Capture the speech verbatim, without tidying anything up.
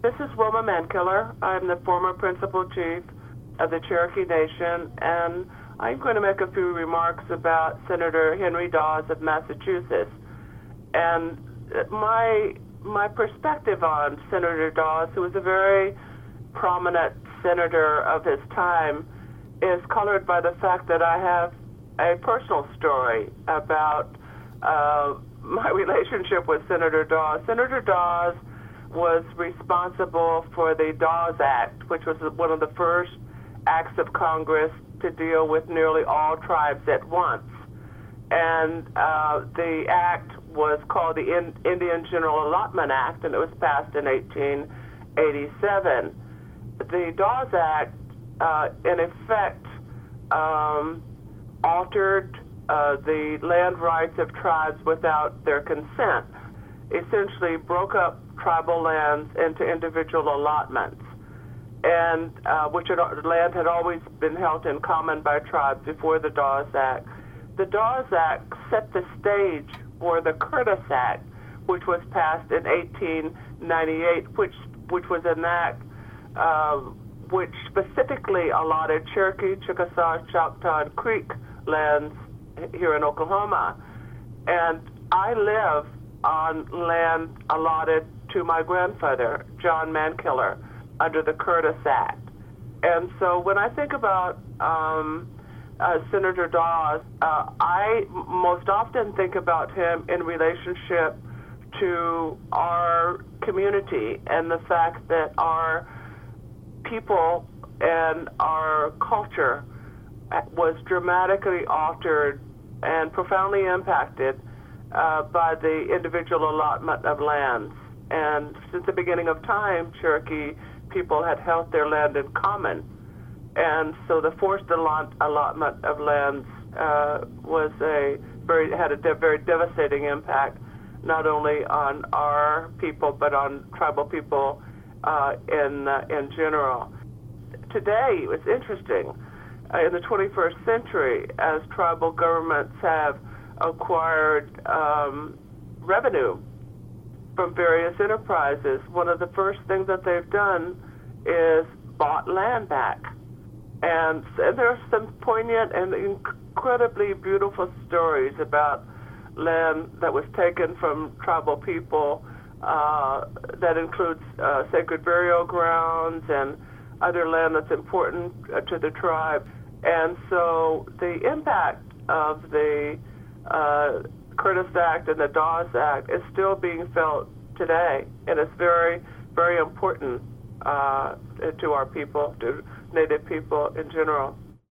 This is Wilma Mankiller. I'm the former principal chief of the Cherokee Nation, and I'm going to make a few remarks about Senator Henry Dawes of Massachusetts. And my my perspective on Senator Dawes, who was a very prominent senator of his time, is colored by the fact that I have a personal story about uh, my relationship with Senator Dawes. Senator Dawes was responsible for the Dawes Act, which was one of the first acts of Congress to deal with nearly all tribes at once. And uh, the act was called the in- Indian General Allotment Act, and it was passed in eighteen eighty-seven. The Dawes Act, uh, in effect, um, altered uh, the land rights of tribes without their consent, essentially broke up tribal lands into individual allotments, and uh, which had, land had always been held in common by tribes before the Dawes Act. The Dawes Act set the stage for the Curtis Act, which was passed in eighteen ninety-eight, which which was an act uh, which specifically allotted Cherokee, Chickasaw, Choctaw, and Creek lands here in Oklahoma. And I live on land allotted to my grandfather, John Mankiller, under the Curtis Act. And so when I think about um, uh, Senator Dawes, uh, I most often think about him in relationship to our community and the fact that our people and our culture was dramatically altered and profoundly impacted uh, by the individual allotment of lands. And since the beginning of time, Cherokee people had held their land in common. And so the forced allot- allotment of lands uh, was a very had a de- very devastating impact, not only on our people but on tribal people uh, in uh, in general. Today, it's interesting. Uh, in the twenty-first century, as tribal governments have acquired um, revenue from various enterprises, one of the first things that they've done is bought land back. And, and there are some poignant and incredibly beautiful stories about land that was taken from tribal people uh, that includes uh, sacred burial grounds and other land that's important uh, to the tribe. And so the impact of the uh, Curtis Act and the Dawes Act is still being felt today, and it's very, very important uh, to our people, to Native people in general.